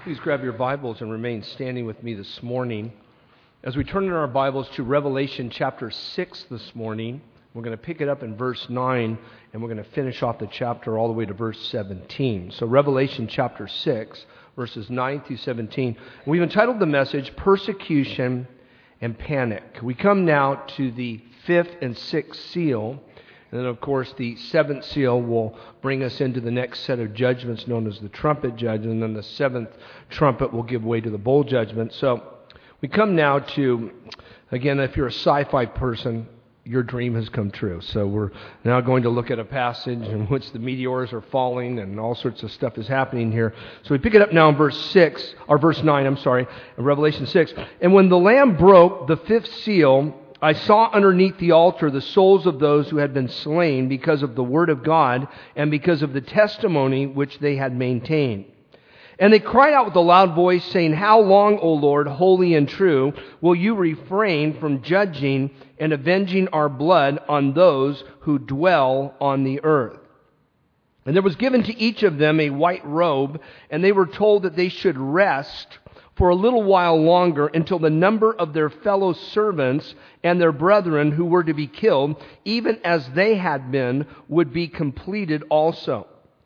Please grab your Bibles and remain standing with me this morning. As we turn in our Bibles to Revelation chapter 6 this morning, we're going to pick it up in verse 9, and we're going to finish off the chapter all the way to verse 17. So Revelation chapter 6, verses 9 through 17. We've entitled the message, Persecution and Panic. We come now to the fifth and sixth seal. And then, of course, the seventh seal will bring us into the next set of judgments known as the trumpet judgment. And then the seventh trumpet will give way to the bowl judgment. So we come now to, again, if you're a sci-fi person, your dream has come true. So we're now going to look at a passage in which the meteors are falling and all sorts of stuff is happening here. So we pick it up now in verse 9, in Revelation 6. And when the Lamb broke the fifth seal, I saw underneath the altar the souls of those who had been slain because of the word of God and because of the testimony which they had maintained. And they cried out with a loud voice, saying, How long, O Lord, holy and true, will you refrain from judging and avenging our blood on those who dwell on the earth? And there was given to each of them a white robe, and they were told that they should rest for a little while longer until the number of their fellow servants and their brethren who were to be killed, even as they had been, would be completed also.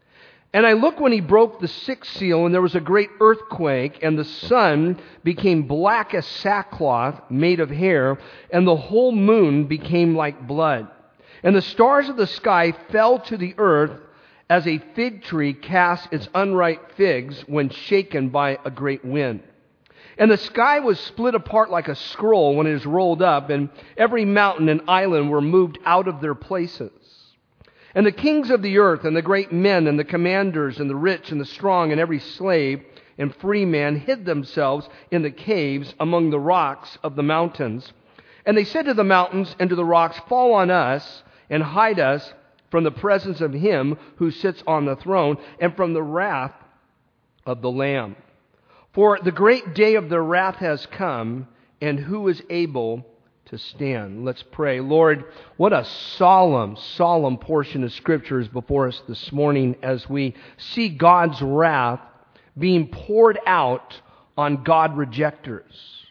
And I looked when he broke the sixth seal, and there was a great earthquake, and the sun became black as sackcloth made of hair, and the whole moon became like blood. And the stars of the sky fell to the earth as a fig tree casts its unripe figs when shaken by a great wind. And the sky was split apart like a scroll when it is rolled up, and every mountain and island were moved out of their places. And the kings of the earth, and the great men, and the commanders, and the rich, and the strong, and every slave and free man hid themselves in the caves among the rocks of the mountains. And they said to the mountains and to the rocks, Fall on us, and hide us from the presence of him who sits on the throne, and from the wrath of the Lamb. For the great day of their wrath has come, and who is able to stand? Let's pray. Lord, what a solemn portion of Scripture is before us this morning as we see God's wrath being poured out on God rejectors.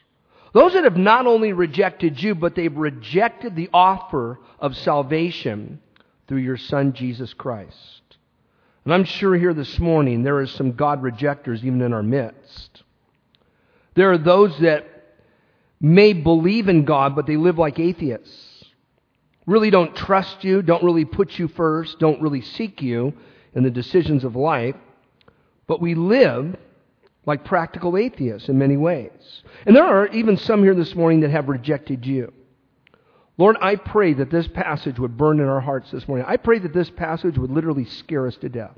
Those that have not only rejected you, but they've rejected the offer of salvation through your Son, Jesus Christ. And I'm sure here this morning there is some God rejectors even in our midst. There are those that may believe in God, but they live like atheists. Really don't trust you, don't really put you first, don't really seek you in the decisions of life. But we live like practical atheists in many ways. And there are even some here this morning that have rejected you. Lord, I pray that this passage would burn in our hearts this morning. I pray that this passage would literally scare us to death.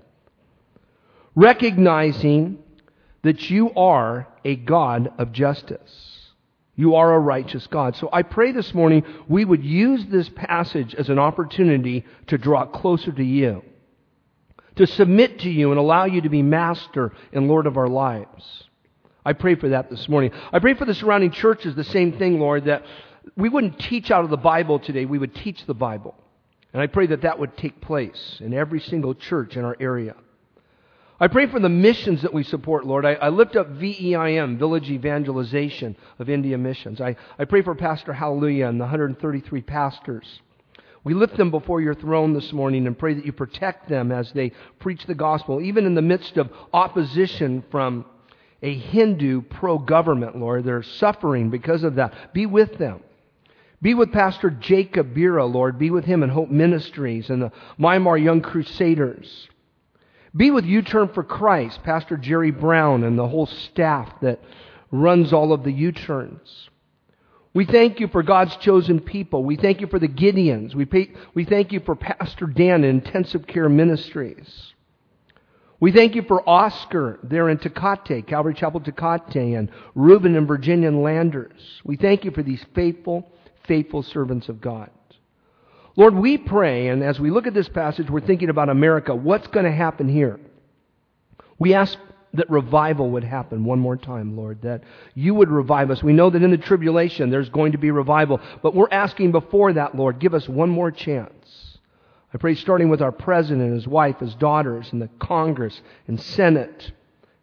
Recognizing that you are a God of justice. You are a righteous God. So I pray this morning we would use this passage as an opportunity to draw closer to you, to submit to you and allow you to be master and Lord of our lives. I pray for that this morning. I pray for the surrounding churches, the same thing, Lord, that we wouldn't teach out of the Bible today, we would teach the Bible. And I pray that that would take place in every single church in our area. I pray for the missions that we support, Lord. I lift up VEIM, Village Evangelization of India Missions. I pray for Pastor Hallelujah and the 133 pastors. We lift them before your throne this morning and pray that you protect them as they preach the gospel, even in the midst of opposition from a Hindu pro-government, Lord. They're suffering because of that. Be with them. Be with Pastor Jacob Bira, Lord. Be with him in Hope Ministries and the Myanmar Young Crusaders. Be with U-Turn for Christ, Pastor Jerry Brown and the whole staff that runs all of the U-Turns. We thank you for God's chosen people. We thank you for the Gideons. We thank you for Pastor Dan in Intensive Care Ministries. We thank you for Oscar there in Tecate, Calvary Chapel Tecate, and Reuben and Virginian Landers. We thank you for these faithful servants of God. Lord, we pray, and as we look at this passage, we're thinking about America. What's going to happen here? We ask that revival would happen one more time, Lord, that you would revive us. We know that in the tribulation there's going to be revival, but we're asking before that, Lord, give us one more chance. I pray starting with our president, his wife, his daughters, and the Congress and Senate,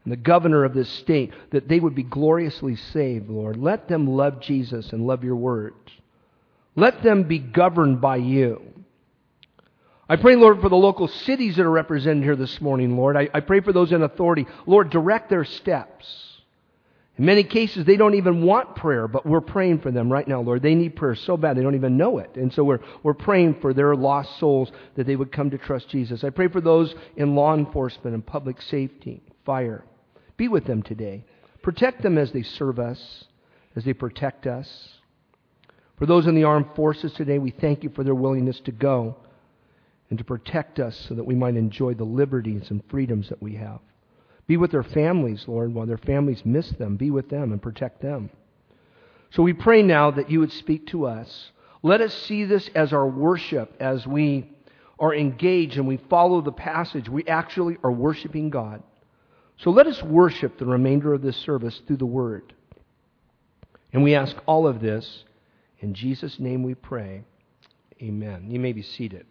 and the governor of this state, that they would be gloriously saved, Lord. Let them love Jesus and love your words. Let them be governed by you. I pray, Lord, for the local cities that are represented here this morning, Lord. I pray for those in authority. Lord, direct their steps. In many cases, they don't even want prayer, but we're praying for them right now, Lord. They need prayer so bad they don't even know it. And so we're praying for their lost souls that they would come to trust Jesus. I pray for those in law enforcement and public safety, fire. Be with them today. Protect them as they serve us, as they protect us. For those in the armed forces today, we thank you for their willingness to go and to protect us so that we might enjoy the liberties and freedoms that we have. Be with their families, Lord, while their families miss them. Be with them and protect them. So we pray now that you would speak to us. Let us see this as our worship as we are engaged and we follow the passage. We actually are worshiping God. So let us worship the remainder of this service through the Word. And we ask all of this in Jesus' name we pray. Amen. You may be seated.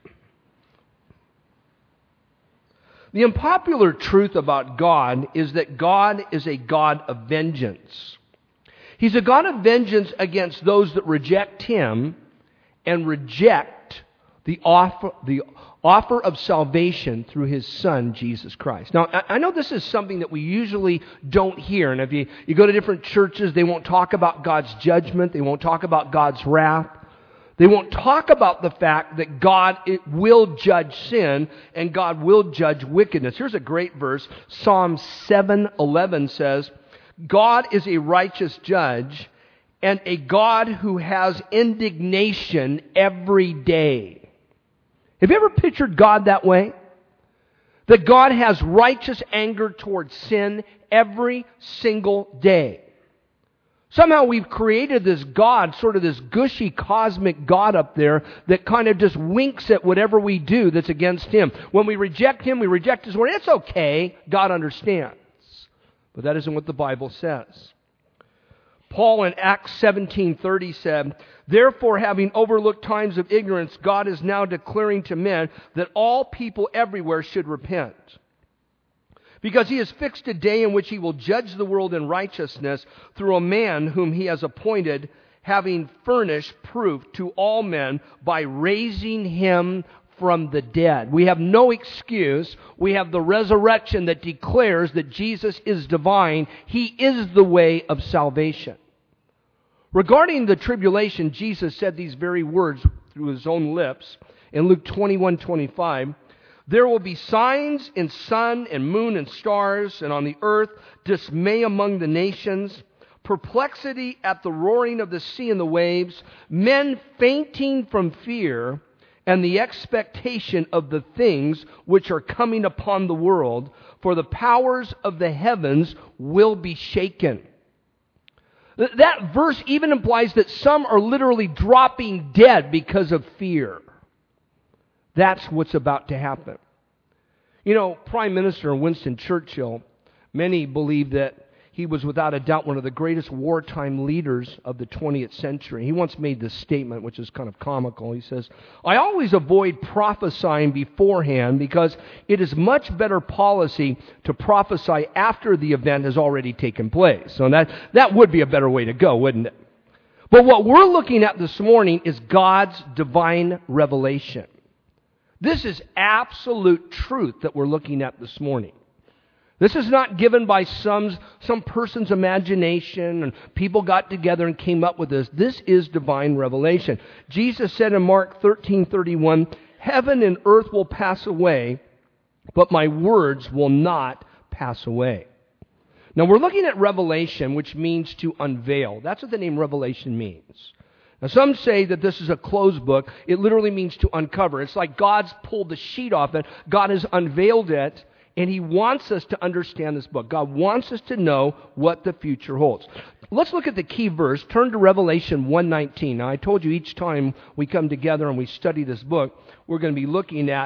The unpopular truth about God is that God is a God of vengeance. He's a God of vengeance against those that reject Him and reject the offer of salvation through His Son, Jesus Christ. Now, I know this is something that we usually don't hear. And if you go to different churches, they won't talk about God's judgment. They won't talk about God's wrath. They won't talk about the fact that God will judge sin and God will judge wickedness. Here's a great verse. Psalm 7:11 says, God is a righteous judge and a God who has indignation every day. Have you ever pictured God that way? That God has righteous anger towards sin every single day. Somehow we've created this God, sort of this gushy cosmic God up there that kind of just winks at whatever we do that's against Him. When we reject Him, we reject His Word. It's okay. God understands. But that isn't what the Bible says. Paul in Acts 17:30 said, therefore, having overlooked times of ignorance, God is now declaring to men that all people everywhere should repent. Because He has fixed a day in which He will judge the world in righteousness through a man whom He has appointed, having furnished proof to all men by raising Him from the dead. We have no excuse. We have the resurrection that declares that Jesus is divine. He is the way of salvation. Regarding the tribulation, Jesus said these very words through His own lips in Luke 21:25. There will be signs in sun and moon and stars, and on the earth dismay among the nations, perplexity at the roaring of the sea and the waves, men fainting from fear, and the expectation of the things which are coming upon the world, for the powers of the heavens will be shaken. That verse even implies that some are literally dropping dead because of fear. That's what's about to happen. You know, Prime Minister Winston Churchill, many believe that he was without a doubt one of the greatest wartime leaders of the 20th century. He once made this statement, which is kind of comical. He says, I always avoid prophesying beforehand because it is much better policy to prophesy after the event has already taken place. So that would be a better way to go, wouldn't it? But what we're looking at this morning is God's divine revelation. This is absolute truth that we're looking at this morning. This is not given by some person's imagination and people got together and came up with this. This is divine revelation. Jesus said in Mark 13:31, heaven and earth will pass away, but my words will not pass away. Now we're looking at revelation, which means to unveil. That's what the name revelation means. Now some say that this is a closed book. It literally means to uncover. It's like God's pulled the sheet off it. God has unveiled it. And He wants us to understand this book. God wants us to know what the future holds. Let's look at the key verse. Turn to Revelation 1:19. Now, I told you each time we come together and we study this book, we're going to be looking at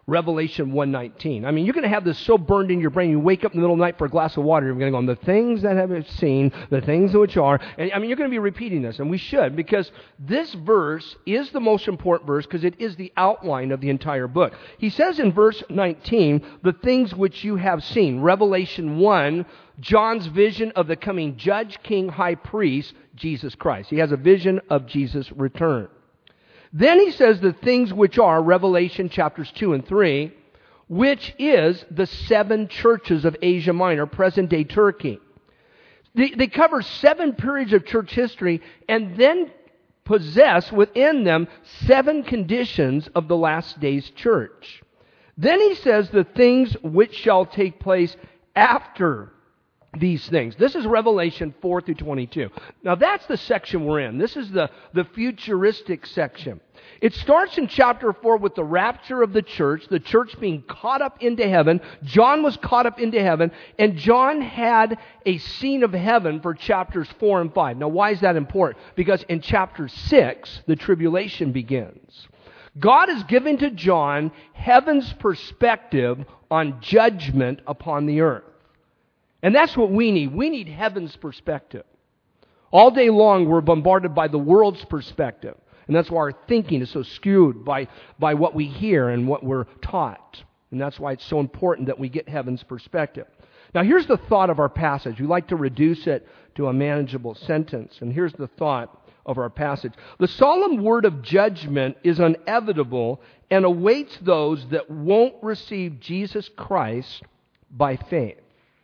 Revelation 1:19. I mean, you're going to have this so burned in your brain, you wake up in the middle of the night for a glass of water, you're going to go, the things that have been seen, the things which are, and I mean, you're going to be repeating this, and we should, because this verse is the most important verse, because it is the outline of the entire book. He says in verse 19, the things which you have seen. Revelation 1, John's vision of the coming judge, king, high priest, Jesus Christ. He has a vision of Jesus' return. Then he says the things which are, Revelation chapters 2 and 3, which is the 7 churches of Asia Minor, present-day Turkey. They cover 7 periods of church history and then possess within them 7 conditions of the last days church. Then he says the things which shall take place after these things. This is Revelation 4 through 22. Now that's the section we're in. This is the futuristic section. It starts in chapter 4 with the rapture of the church being caught up into heaven. John was caught up into heaven, and John had a scene of heaven for chapters 4 and 5. Now why is that important? Because in chapter 6, the tribulation begins. God is giving to John heaven's perspective on judgment upon the earth. And that's what we need. We need heaven's perspective. All day long, we're bombarded by the world's perspective. And that's why our thinking is so skewed by what we hear and what we're taught. And that's why it's so important that we get heaven's perspective. Now, here's the thought of our passage. We like to reduce it to a manageable sentence. And here's the thought of our passage. The solemn word of judgment is inevitable and awaits those that won't receive Jesus Christ by faith.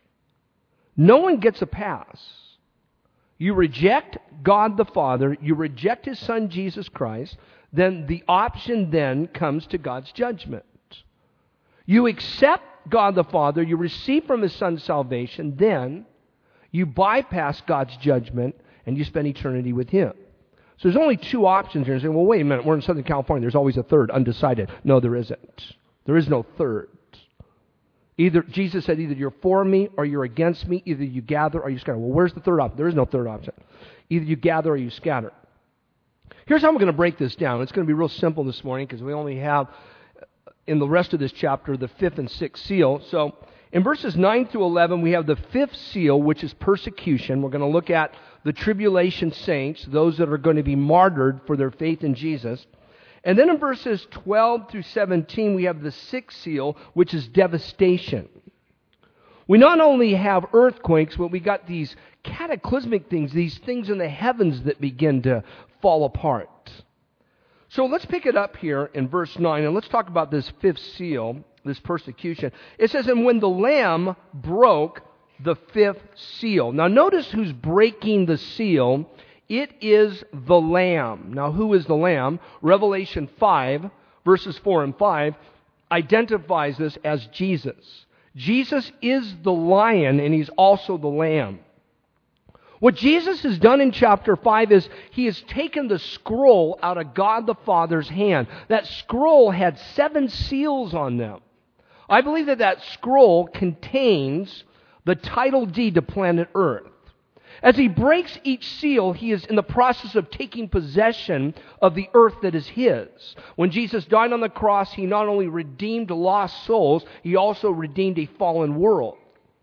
No one gets a pass. You reject God the Father, you reject His Son Jesus Christ, then the option then comes to God's judgment. You accept God the Father, you receive from His Son's salvation, then you bypass God's judgment and you spend eternity with Him. So there's only 2 options here. You say, well, wait a minute, we're in Southern California, there's always a third, undecided. No, there isn't. There is no third. Jesus said, either you're for me or you're against me. Either you gather or you scatter. Well, where's the third option? There is no third option. Either you gather or you scatter. Here's how we're going to break this down. It's going to be real simple this morning because we only have, in the rest of this chapter, the 5th and 6th seal. So in verses 9 through 11, we have the 5th seal, which is persecution. We're going to look at the tribulation saints, those that are going to be martyred for their faith in Jesus. And then in verses 12 through 17, we have the 6th seal, which is devastation. We not only have earthquakes, but we got these cataclysmic things, these things in the heavens that begin to fall apart. So let's pick it up here in verse 9, and let's talk about this 5th seal, this persecution. It says, and when the Lamb broke the 5th seal. Now notice who's breaking the seal. It is the Lamb. Now, who is the Lamb? Revelation 5, verses 4 and 5, identifies this as Jesus. Jesus is the lion, and He's also the Lamb. What Jesus has done in chapter 5 is He has taken the scroll out of God the Father's hand. That scroll had 7 seals on them. I believe that scroll contains the title deed to planet Earth. As He breaks each seal, He is in the process of taking possession of the earth that is His. When Jesus died on the cross, He not only redeemed lost souls, He also redeemed a fallen world.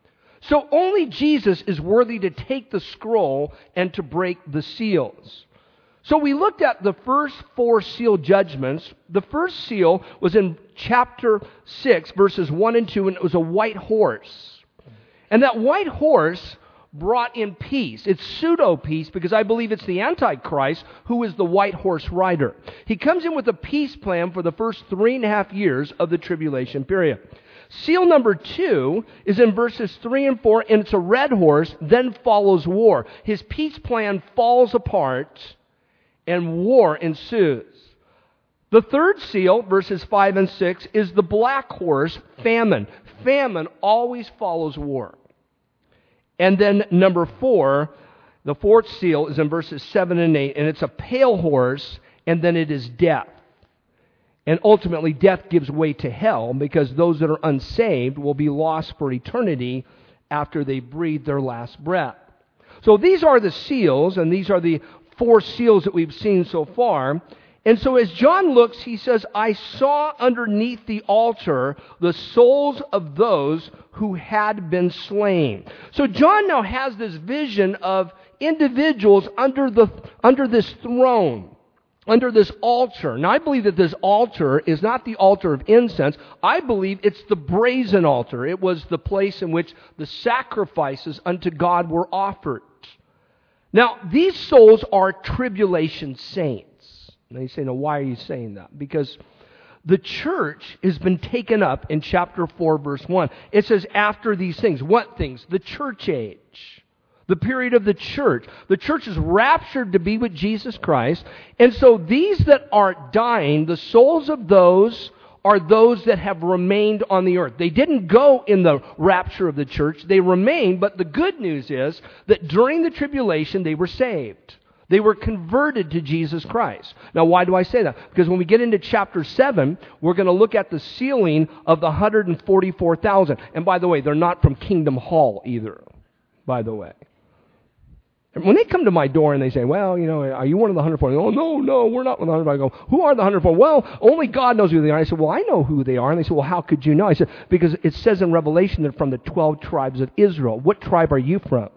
So only Jesus is worthy to take the scroll and to break the seals. So we looked at the first 4 seal judgments. The first seal was in chapter 6, verses 1 and 2, and it was a white horse. And that white horse brought in peace. It's pseudo-peace because I believe it's the Antichrist who is the white horse rider. He comes in with a peace plan for the first 3.5 years of the tribulation period. Seal number 2 is in verses 3 and 4, and it's a red horse, then follows war. His peace plan falls apart, and war ensues. The third seal, verses 5 and 6, is the black horse, famine. Famine always follows war. And then number 4, the 4th seal is in verses 7 and 8, and it's a pale horse, and then it is death. And ultimately, death gives way to hell because those that are unsaved will be lost for eternity after they breathe their last breath. So these are the seals, and these are the 4 seals that we've seen so far. And so as John looks, he says, I saw underneath the altar the souls of those who had been slain. So John now has this vision of individuals under this throne, under this altar. Now I believe that this altar is not the altar of incense. I believe it's the brazen altar. It was the place in which the sacrifices unto God were offered. Now these souls are tribulation saints. Now you say, now why are you saying that? Because the church has been taken up in chapter 4, verse 1. It says, after these things. What things? The church age. The period of the church. The church is raptured to be with Jesus Christ. And so these that are dying, the souls of those are those that have remained on the earth. They didn't go in the rapture of the church. They remained, but the good news is that during the tribulation they were saved. They were converted to Jesus Christ. Now, why do I say that? Because when we get into chapter 7, we're going to look at the sealing of the 144,000. And by the way, they're not from Kingdom Hall either, by the way. And when they come to my door and they say, well, you know, are you one of the 144? Oh, no, we're not one of the 144. I go, who are the 144? Well, only God knows who they are. I said, well, I know who they are. And they said, well, how could you know? I said, because it says in Revelation that from the 12 tribes of Israel. What tribe are you from?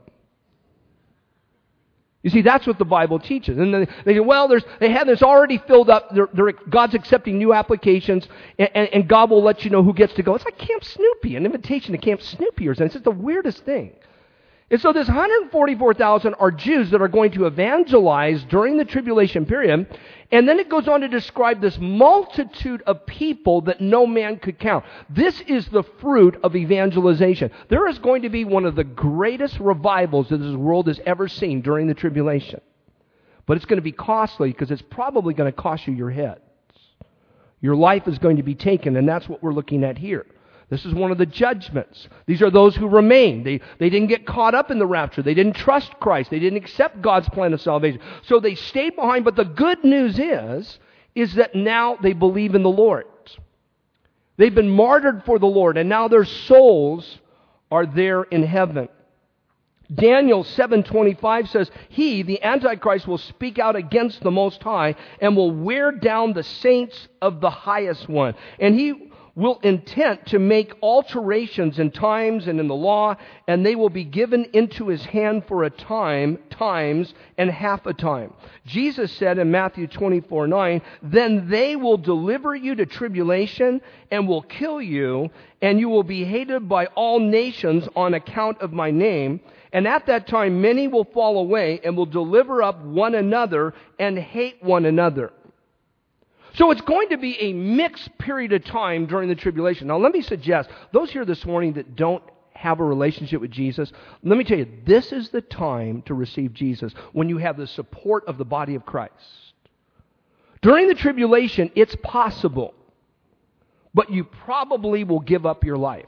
You see, that's what the Bible teaches. And they say, well, they have this already filled up. God's accepting new applications, and God will let you know who gets to go. It's like Camp Snoopy, an invitation to Camp Snoopy or something. It's just the weirdest thing. And so this 144,000 are Jews that are going to evangelize during the tribulation period. And then it goes on to describe this multitude of people that no man could count. This is the fruit of evangelization. There is going to be one of the greatest revivals that this world has ever seen during the tribulation. But it's going to be costly because it's probably going to cost you your heads. Your life is going to be taken, and that's what we're looking at here. This is one of the judgments. These are those who remain. They didn't get caught up in the rapture. They didn't trust Christ. They didn't accept God's plan of salvation. So they stayed behind. But the good news is that now they believe in the Lord. They've been martyred for the Lord, and now their souls are there in heaven. Daniel 7:25 says, he, the Antichrist, will speak out against the Most High and will wear down the saints of the Highest One. And he will intend to make alterations in times and in the law, and they will be given into his hand for a time, times, and half a time. Jesus said in Matthew 24:9, then they will deliver you to tribulation and will kill you, and you will be hated by all nations on account of my name. And at that time many will fall away and will deliver up one another and hate one another. So it's going to be a mixed period of time during the tribulation. Now let me suggest, those here this morning that don't have a relationship with Jesus, let me tell you, this is the time to receive Jesus when you have the support of the body of Christ. During the tribulation, it's possible, but you probably will give up your life.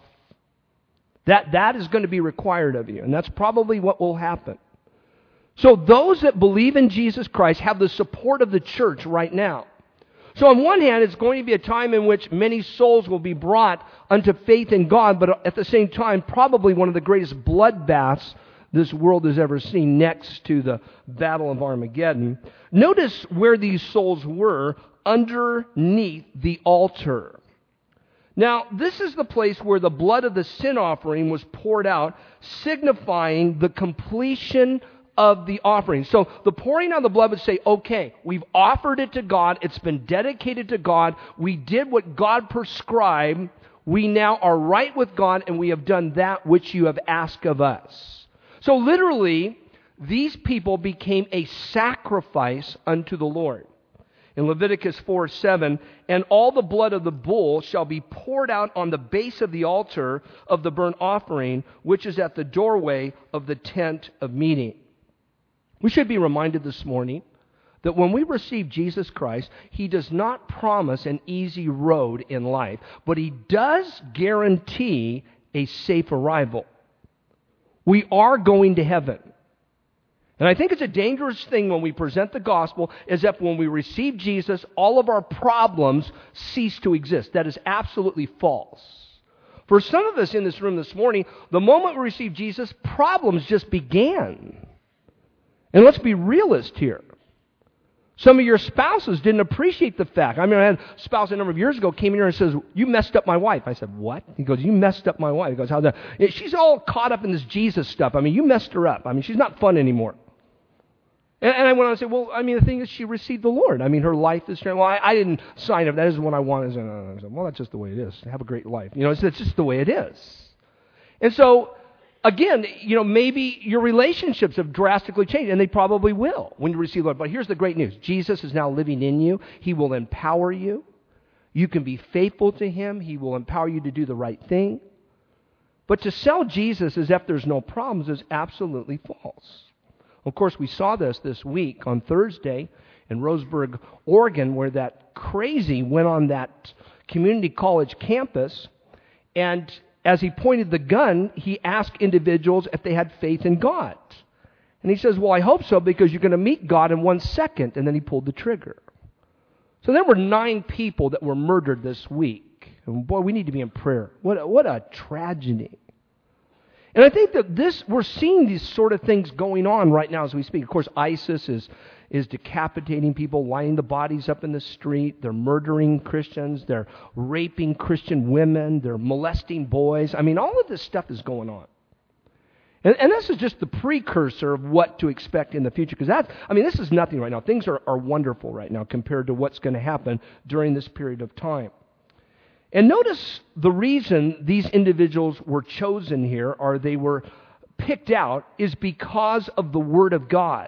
That is going to be required of you, and that's probably what will happen. So those that believe in Jesus Christ have the support of the church right now. So on one hand, it's going to be a time in which many souls will be brought unto faith in God, but at the same time, probably one of the greatest bloodbaths this world has ever seen, next to the Battle of Armageddon. Notice where these souls were, underneath the altar. Now, this is the place where the blood of the sin offering was poured out, signifying the completion of the offering. So the pouring out of the blood would say, okay, we've offered it to God. It's been dedicated to God. We did what God prescribed. We now are right with God, and we have done that which you have asked of us. So literally, these people became a sacrifice unto the Lord. In Leviticus 4:7, and all the blood of the bull shall be poured out on the base of the altar of the burnt offering, which is at the doorway of the tent of meeting. We should be reminded this morning that when we receive Jesus Christ, He does not promise an easy road in life, but He does guarantee a safe arrival. We are going to heaven. And I think it's a dangerous thing when we present the gospel as if when we receive Jesus, all of our problems cease to exist. That is absolutely false. For some of us in this room this morning, the moment we receive Jesus, problems just began. And let's be realist here. Some of your spouses didn't appreciate the fact. I mean, I had a spouse a number of years ago came in here and says, "You messed up my wife." I said, "What?" He goes, "You messed up my wife." He goes, "How the?" She's all caught up in this Jesus stuff. I mean, you messed her up. I mean, she's not fun anymore. And I went on and said, "Well, I mean, the thing is, she received the Lord. I mean, her life is changed." Well, I didn't sign up. That isn't what I want. I said, "Well, that's just the way it is. Have a great life." It's just the way it is. And so, again, maybe your relationships have drastically changed, and they probably will when you receive the Lord. But here's the great news. Jesus is now living in you. He will empower you. You can be faithful to Him. He will empower you to do the right thing. But to sell Jesus as if there's no problems is absolutely false. Of course, we saw this week on Thursday in Roseburg, Oregon, where that crazy went on that community college campus, and as he pointed the gun, he asked individuals if they had faith in God. And he says, "Well, I hope so, because you're going to meet God in 1 second." And then he pulled the trigger. So there were 9 people that were murdered this week. And boy, we need to be in prayer. What a tragedy. And I think that we're seeing these sort of things going on right now as we speak. Of course, ISIS is decapitating people, lining the bodies up in the street. They're murdering Christians. They're raping Christian women. They're molesting boys. I mean, all of this stuff is going on. And this is just the precursor of what to expect in the future. Because this is nothing right now. Things are wonderful right now compared to what's going to happen during this period of time. And notice the reason these individuals were chosen here, or they were picked out, is because of the Word of God.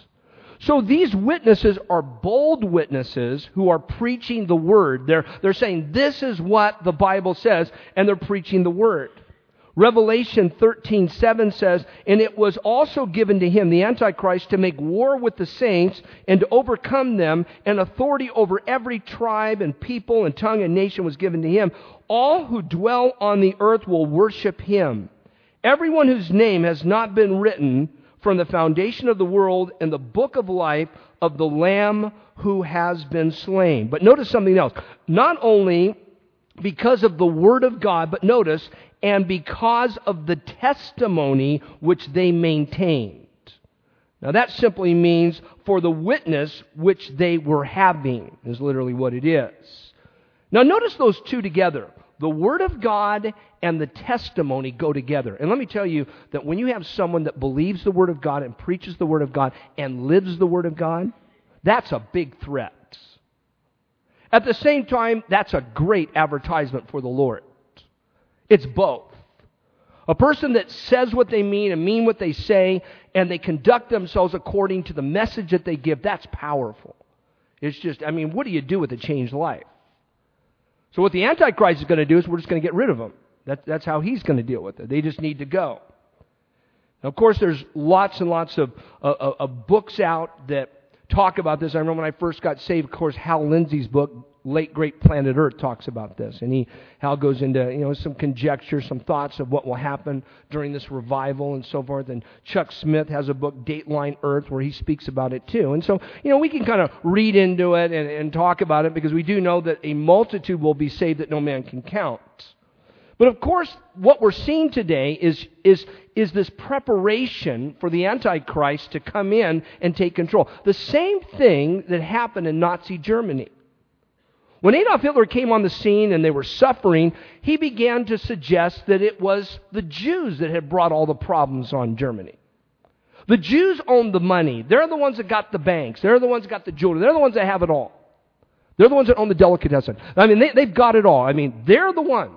So these witnesses are bold witnesses who are preaching the Word. They're saying, this is what the Bible says, and they're preaching the Word. Revelation 13:7 says, "And it was also given to him," the Antichrist, "to make war with the saints and to overcome them, and authority over every tribe and people and tongue and nation was given to him. All who dwell on the earth will worship him. Everyone whose name has not been written from the foundation of the world in the book of life of the Lamb who has been slain." But notice something else. Not only because of the Word of God, but notice, and because of the testimony which they maintained. Now that simply means for the witness which they were having, is literally what it is. Now notice those two together. The Word of God and the testimony go together. And let me tell you that when you have someone that believes the Word of God and preaches the Word of God and lives the Word of God, that's a big threat. At the same time, that's a great advertisement for the Lord. It's both. A person that says what they mean and mean what they say, and they conduct themselves according to the message that they give, that's powerful. It's just, what do you do with a changed life? So what the Antichrist is going to do is we're just going to get rid of them. That's how he's going to deal with it. They just need to go. Now, of course, there's lots and lots of books out that talk about this. I remember when I first got saved, of course, Hal Lindsey's book, Late Great Planet Earth, talks about this. And Hal goes into some conjecture, some thoughts of what will happen during this revival and so forth. And Chuck Smith has a book, Dateline Earth, where he speaks about it too. And so, we can kind of read into it and talk about it, because we do know that a multitude will be saved that no man can count. But of course, what we're seeing today is this preparation for the Antichrist to come in and take control. The same thing that happened in Nazi Germany. When Adolf Hitler came on the scene and they were suffering, he began to suggest that it was the Jews that had brought all the problems on Germany. The Jews owned the money. They're the ones that got the banks. They're the ones that got the jewelry. They're the ones that have it all. They're the ones that own the delicatessen. They've got it all. They're the ones.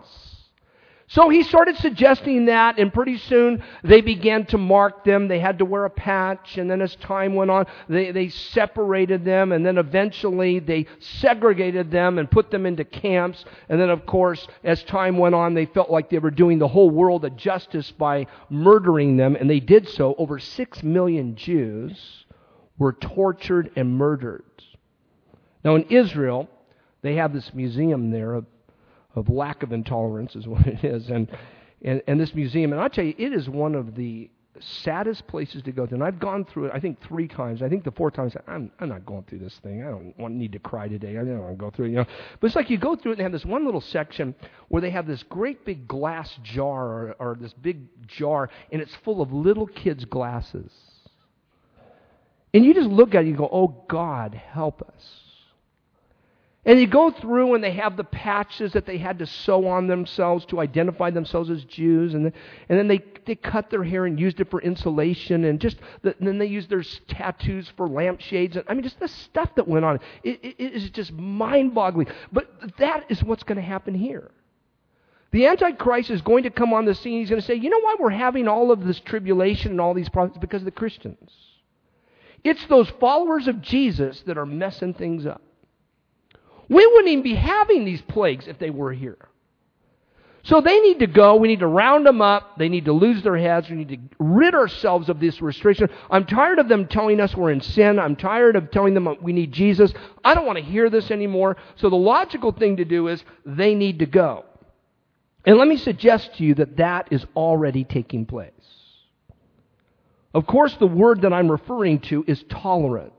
So he started suggesting that, and pretty soon they began to mark them. They had to wear a patch, and then as time went on, they separated them, and then eventually they segregated them and put them into camps. And then, of course, as time went on, they felt like they were doing the whole world a justice by murdering them, and they did so. Over 6 million Jews were tortured and murdered. Now, in Israel, they have this museum there of lack of intolerance is what it is. And this museum, and I'll tell you, it is one of the saddest places to go to. And I've gone through it, I think 3 times. I think the 4th time I said, I'm not going through this thing. I don't need to cry today. I don't want to go through it, But it's like you go through it and they have this one little section where they have this great big glass jar or this big jar, and it's full of little kids' glasses. And you just look at it and you go, oh, God, help us. And you go through and they have the patches that they had to sew on themselves to identify themselves as Jews. And then they cut their hair and used it for insulation. And then they used their tattoos for lampshades. I mean, just the stuff that went on. It is just mind-boggling. But that is what's going to happen here. The Antichrist is going to come on the scene. He's going to say, you know why we're having all of this tribulation and all these problems? Because of the Christians. It's those followers of Jesus that are messing things up. We wouldn't even be having these plagues if they were here. So they need to go. We need to round them up. They need to lose their heads. We need to rid ourselves of this restriction. I'm tired of them telling us we're in sin. I'm tired of telling them we need Jesus. I don't want to hear this anymore. So the logical thing to do is they need to go. And let me suggest to you that is already taking place. Of course, the word that I'm referring to is tolerance.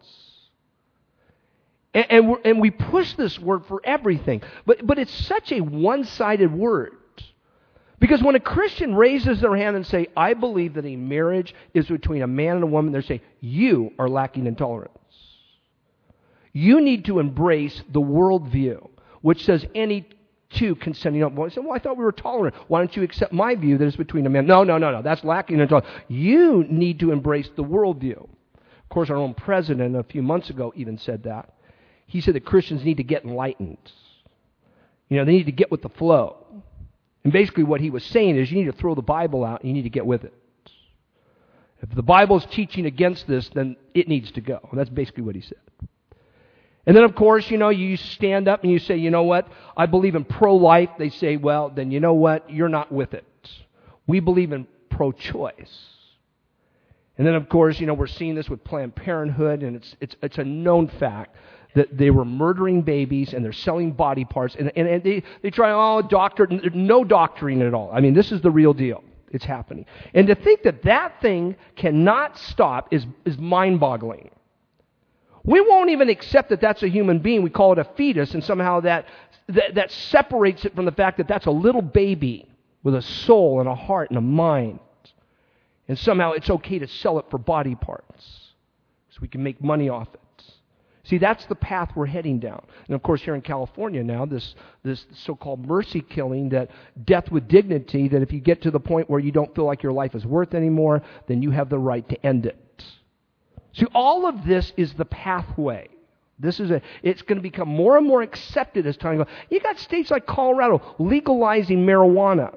And we push this word for everything. But it's such a one-sided word. Because when a Christian raises their hand and say, I believe that a marriage is between a man and a woman, they're saying, you are lacking in tolerance. You need to embrace the worldview, which says any two consenting. I said, well, I thought we were tolerant. Why don't you accept my view that it's between a man? No. That's lacking in tolerance. You need to embrace the worldview. Of course, our own president a few months ago even said that. He said that Christians need to get enlightened. They need to get with the flow. And basically what he was saying is you need to throw the Bible out and you need to get with it. If the Bible is teaching against this, then it needs to go. And that's basically what he said. And then, of course, you stand up and you say, you know what? I believe in pro-life. They say, well, then you know what? You're not with it. We believe in pro-choice. And then, of course, we're seeing this with Planned Parenthood, and it's a known fact that they were murdering babies and they're selling body parts, and they try, no doctoring at all. I mean, this is the real deal. It's happening. And to think that thing cannot stop is mind-boggling. We won't even accept that that's a human being. We call it a fetus, and somehow that separates it from the fact that that's a little baby with a soul and a heart and a mind. And somehow it's okay to sell it for body parts so we can make money off it. See, that's the path we're heading down. And of course, here in California now, this so-called mercy killing, that death with dignity, that if you get to the point where you don't feel like your life is worth anymore, then you have the right to end it. See, all of this is the pathway. It's going to become more and more accepted as time goes. You got states like Colorado legalizing marijuana.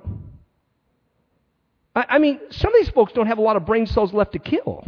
I mean, some of these folks don't have a lot of brain cells left to kill.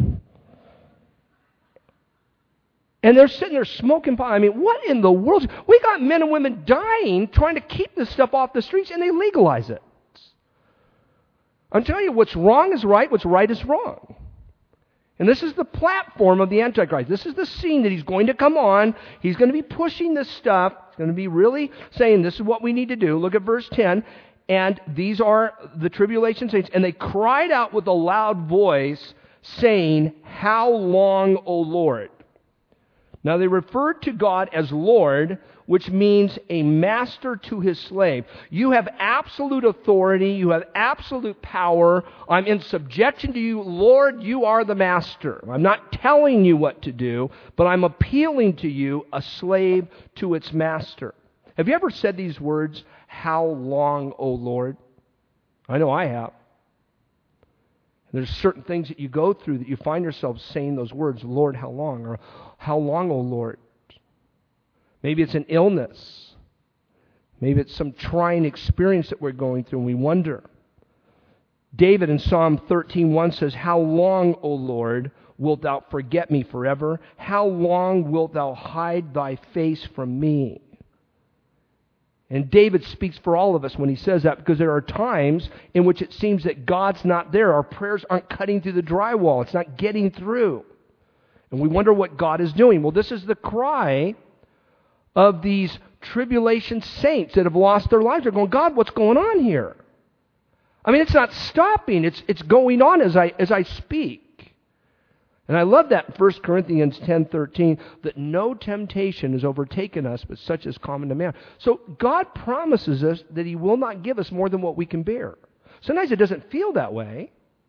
And they're sitting there smoking pot. I mean, what in the world? We got men and women dying trying to keep this stuff off the streets, and they legalize it. I'm telling you, what's wrong is right, what's right is wrong. And this is the platform of the Antichrist. This is the scene that he's going to come on. He's going to be pushing this stuff. He's going to be really saying, this is what we need to do. Look at verse 10. And these are the tribulation saints. And they cried out with a loud voice, saying, how long, O Lord? Now they referred to God as Lord, which means a master to his slave. You have absolute authority. You have absolute power. I'm in subjection to you. Lord, you are the master. I'm not telling you what to do, but I'm appealing to you, a slave to its master. Have you ever said these words, how long, O Lord? I know I have. There's certain things that you go through that you find yourself saying those words, Lord, how long? Or how long, O Lord? Maybe it's an illness. Maybe it's some trying experience that we're going through and we wonder. David in Psalm 13:1 says, how long, O Lord, wilt thou forget me forever? How long wilt thou hide thy face from me? And David speaks for all of us when he says that, because there are times in which it seems that God's not there. Our prayers aren't cutting through the drywall. It's not getting through. And we wonder what God is doing. Well, this is the cry of these tribulation saints that have lost their lives. They're going, God, what's going on here? I mean, it's not stopping. It's going on as I speak. And I love that in 1 Corinthians 10:13, that no temptation has overtaken us, but such is common to man. So God promises us that He will not give us more than what we can bear. Sometimes it doesn't feel that way,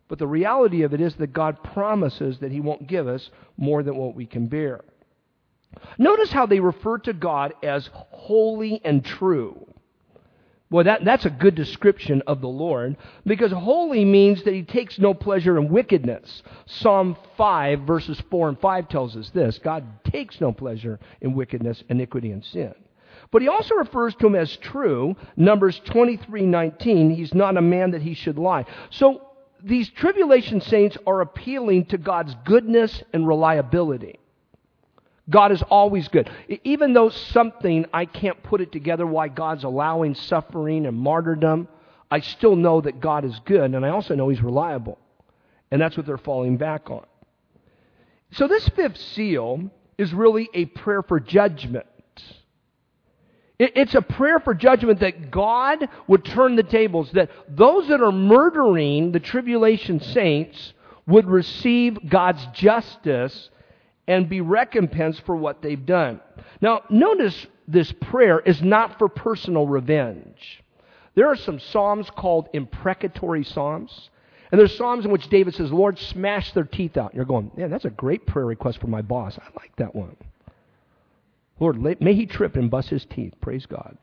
But the reality of it is that God promises that He won't give us more than what we can bear. Notice how they refer to God as holy and true. Well, that's a good description of the Lord, because holy means that He takes no pleasure in wickedness. Psalm 5, verses 4 and 5 tells us this. God takes no pleasure in wickedness, iniquity, and sin. But He also refers to Him as true. Numbers 23:19, He's not a man that He should lie. So these tribulation saints are appealing to God's goodness and reliability. God is always good. Even though something, I can't put it together why God's allowing suffering and martyrdom, I still know that God is good, and I also know He's reliable. And that's what they're falling back on. So this fifth seal is really a prayer for judgment. It's a prayer for judgment that God would turn the tables, that those that are murdering the tribulation saints would receive God's justice and be recompensed for what they've done. Now, notice this prayer is not for personal revenge. There are some psalms called imprecatory psalms. And there's psalms in which David says, Lord, smash their teeth out. And you're going, man, that's a great prayer request for my boss. I like that one. Lord, may he trip and bust his teeth. Praise God.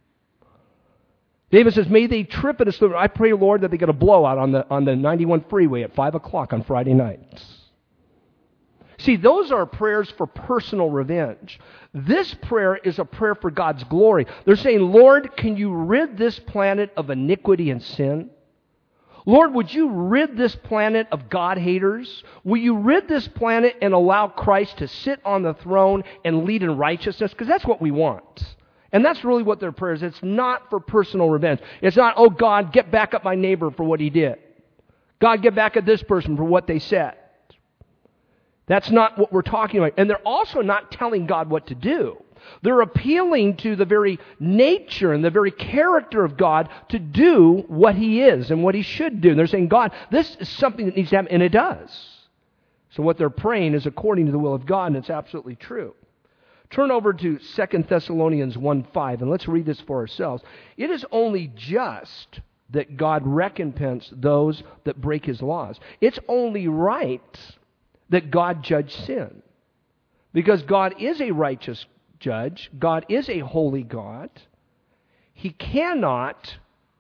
David says, may they trip at a... I pray, Lord, that they get a blowout on the 91 freeway at 5 o'clock on Friday nights. See, those are prayers for personal revenge. This prayer is a prayer for God's glory. They're saying, Lord, can you rid this planet of iniquity and sin? Lord, would you rid this planet of God-haters? Will you rid this planet and allow Christ to sit on the throne and lead in righteousness? Because that's what we want. And that's really what their prayer is. It's not for personal revenge. It's not, oh God, get back at my neighbor for what he did. God, get back at this person for what they said. That's not what we're talking about. And they're also not telling God what to do. They're appealing to the very nature and the very character of God to do what He is and what He should do. And they're saying, God, this is something that needs to happen, and it does. So what they're praying is according to the will of God, and it's absolutely true. Turn over to 2 Thessalonians 1:5, and let's read this for ourselves. It is only just that God recompense those that break His laws. It's only right that God judge sin. Because God is a righteous judge. God is a holy God. He cannot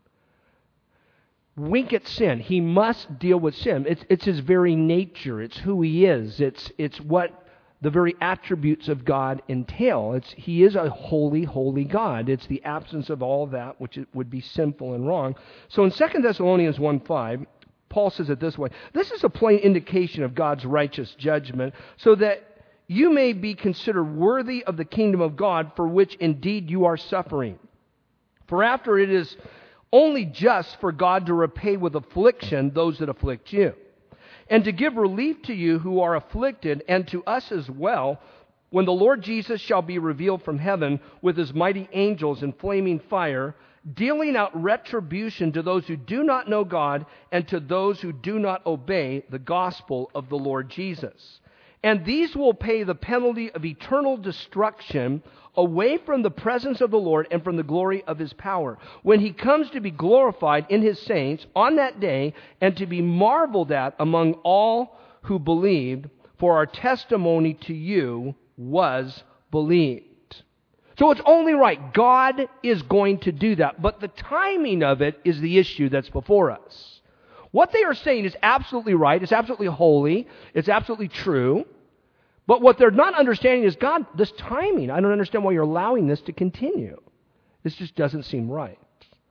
wink at sin. He must deal with sin. It's His very nature. It's who He is. It's what the very attributes of God entail. He is a holy, holy God. It's the absence of all that which would be sinful and wrong. So in 2 Thessalonians 1:5, Paul says it this way, this is a plain indication of God's righteous judgment, so that you may be considered worthy of the kingdom of God, for which indeed you are suffering. For after it is only just for God to repay with affliction those that afflict you, and to give relief to you who are afflicted, and to us as well, when the Lord Jesus shall be revealed from heaven with His mighty angels in flaming fire, dealing out retribution to those who do not know God and to those who do not obey the gospel of the Lord Jesus. And these will pay the penalty of eternal destruction away from the presence of the Lord and from the glory of His power, when He comes to be glorified in His saints on that day and to be marveled at among all who believed, for our testimony to you was believed. So it's only right. God is going to do that. But the timing of it is the issue that's before us. What they are saying is absolutely right. It's absolutely holy. It's absolutely true. But what they're not understanding is, God, this timing, I don't understand why you're allowing this to continue. This just doesn't seem right.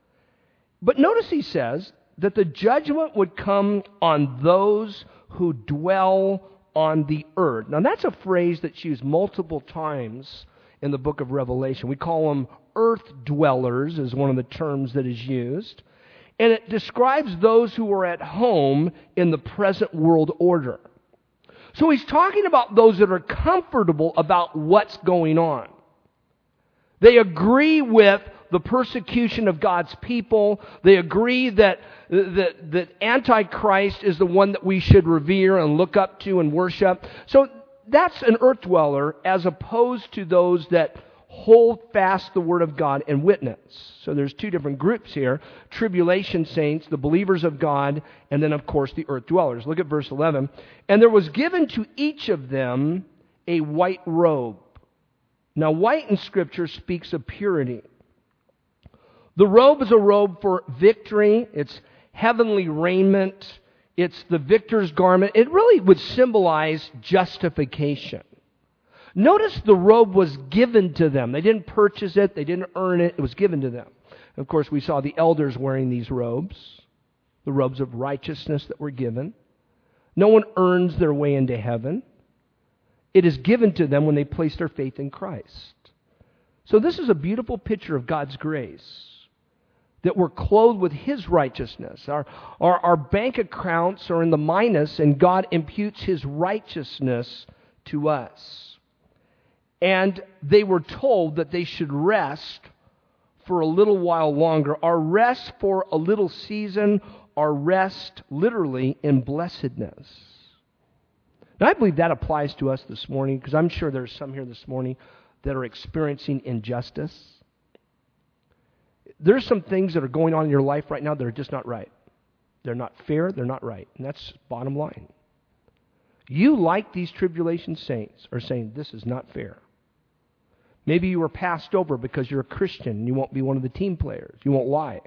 But notice he says that the judgment would come on those who dwell on the earth. Now that's a phrase that's used multiple times in the book of Revelation. We call them earth dwellers, is one of the terms that is used. And it describes those who are at home in the present world order. So he's talking about those that are comfortable about what's going on. They agree with the persecution of God's people. They agree that Antichrist is the one that we should revere and look up to and worship. So that's an earth dweller, as opposed to those that hold fast the word of God and witness. So there's two different groups here. Tribulation saints, the believers of God, and then, of course, the earth dwellers. Look at verse 11. And there was given to each of them a white robe. Now, white in Scripture speaks of purity. The robe is a robe for victory. It's heavenly raiment. It's the victor's garment. It really would symbolize justification. Notice the robe was given to them. They didn't purchase it. They didn't earn it. It was given to them. Of course, we saw the elders wearing these robes, the robes of righteousness that were given. No one earns their way into heaven. It is given to them when they place their faith in Christ. So this is a beautiful picture of God's grace, that we're clothed with His righteousness. Our bank accounts are in the minus, and God imputes His righteousness to us. And they were told that they should rest for a little while longer. Our rest for a little season, our rest literally in blessedness. Now, I believe that applies to us this morning, because I'm sure there's some here this morning that are experiencing injustice. There's some things that are going on in your life right now that are just not right. They're not fair, they're not right. And that's bottom line. You, like these tribulation saints, are saying, this is not fair. Maybe you were passed over because you're a Christian and you won't be one of the team players. You won't lie.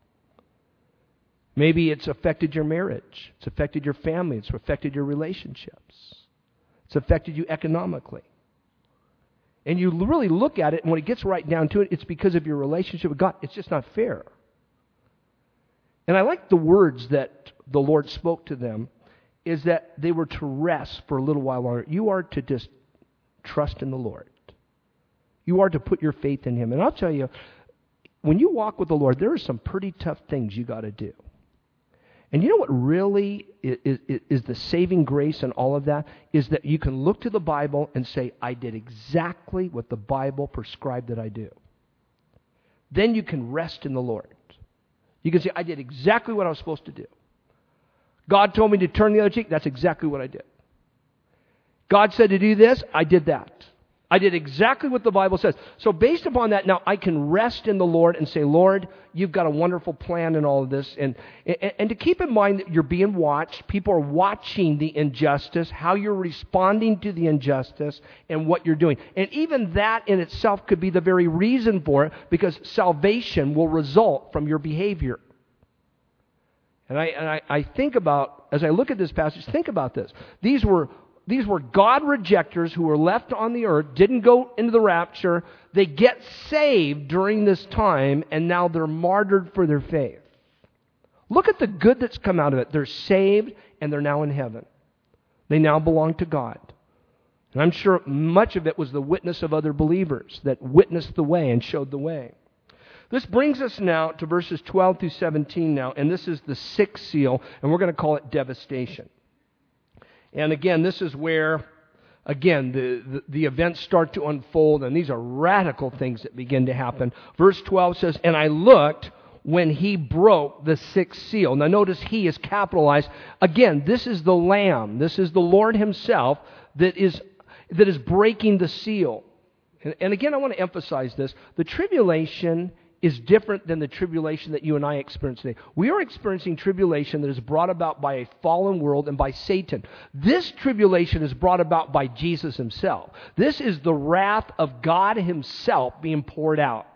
Maybe it's affected your marriage. It's affected your family. It's affected your relationships. It's affected you economically. And you really look at it, and when it gets right down to it, it's because of your relationship with God. It's just not fair. And I like the words that the Lord spoke to them, is that they were to rest for a little while longer. You are to just trust in the Lord. You are to put your faith in Him. And I'll tell you, when you walk with the Lord, there are some pretty tough things you got to do. And you know what really is the saving grace in all of that? Is that you can look to the Bible and say, I did exactly what the Bible prescribed that I do. Then you can rest in the Lord. You can say, I did exactly what I was supposed to do. God told me to turn the other cheek. That's exactly what I did. God said to do this. I did that. I did exactly what the Bible says. So based upon that, now I can rest in the Lord and say, Lord, you've got a wonderful plan in all of this. And to keep in mind that you're being watched. People are watching the injustice, how you're responding to the injustice, and what you're doing. And even that in itself could be the very reason for it, because salvation will result from your behavior. And I think about, as I look at this passage, think about this. These were God rejectors who were left on the earth, didn't go into the rapture. They get saved during this time, and now they're martyred for their faith. Look at the good that's come out of it. They're saved, and they're now in heaven. They now belong to God. And I'm sure much of it was the witness of other believers that witnessed the way and showed the way. This brings us now to verses 12 through 17 now, and this is the sixth seal, and we're going to call it devastation. And again, this is where, again, the events start to unfold, and these are radical things that begin to happen. Verse 12 says, and I looked when He broke the sixth seal. Now notice He is capitalized. Again, this is the Lamb. This is the Lord Himself that is breaking the seal. And again, I want to emphasize this. The tribulation is different than the tribulation that you and I experience today. We are experiencing tribulation that is brought about by a fallen world and by Satan. This tribulation is brought about by Jesus Himself. This is the wrath of God Himself being poured out.